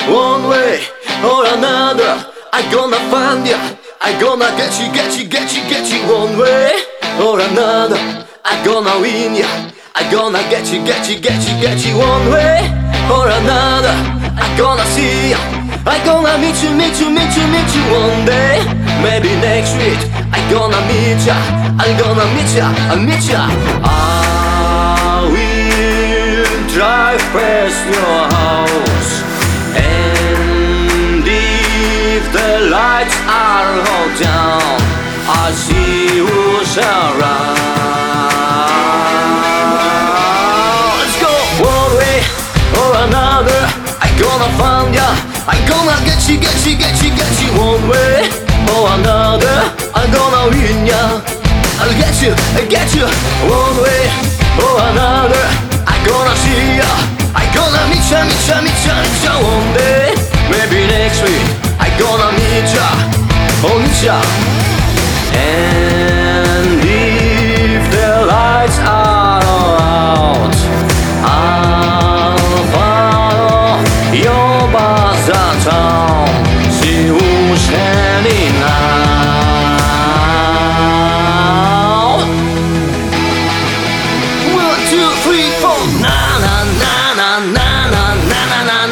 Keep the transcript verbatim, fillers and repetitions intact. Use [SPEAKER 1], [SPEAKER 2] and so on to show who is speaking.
[SPEAKER 1] One way or another, I gonna find ya. I gonna get you, get you, get you, get you. One way or another, I gonna win ya. I gonna get you, get you, get you, get you. One way or another, I gonna see ya. I gonna meet you, meet you, meet you, meet you one day. Maybe next week, I gonna meet ya. I'm gonna meet ya, I'll meet ya. I will drive past your house, and if the lights are all down, I see who's around. Let's go one way or another, I gonna find ya. I gonna get you, get you, get you, get you. One way or another, I'm gonna win ya. I'll get you, I get you. One way or another, I gonna see ya. I gonna meet ya, meet ya, meet ya, meet ya one day. Maybe next week, I gonna meet ya, oh meet ya. And if the lights are all out, I'll follow your bus downtown, see who's standing out. One, two, three, four. Na na na na na na na na na.